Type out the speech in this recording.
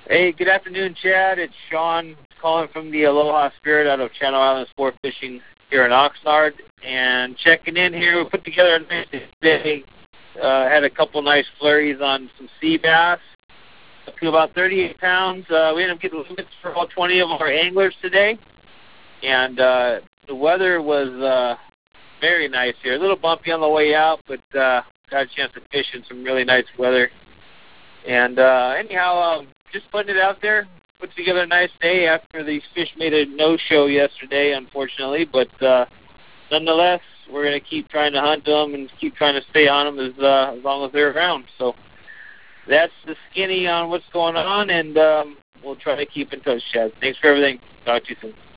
Hey, good afternoon, Chad. It's Sean calling from the Aloha Spirit out of Channel Islands Sport Fishing here in Oxnard. And checking in here, we put together a nice day. Had a couple nice flurries on some sea bass, up to about 38 pounds. We ended up getting limits for all 20 of our anglers today. And the weather was very nice here. A little bumpy on the way out, but got a chance to fish in some really nice weather. And anyhow, just putting it out there. Put together a nice day after these fish made a no-show yesterday, unfortunately. But nonetheless, we're going to keep trying to hunt them and keep trying to stay on them as long as they're around. So that's the skinny on what's going on, and we'll try to keep in touch, Chad. Thanks for everything. Talk to you soon.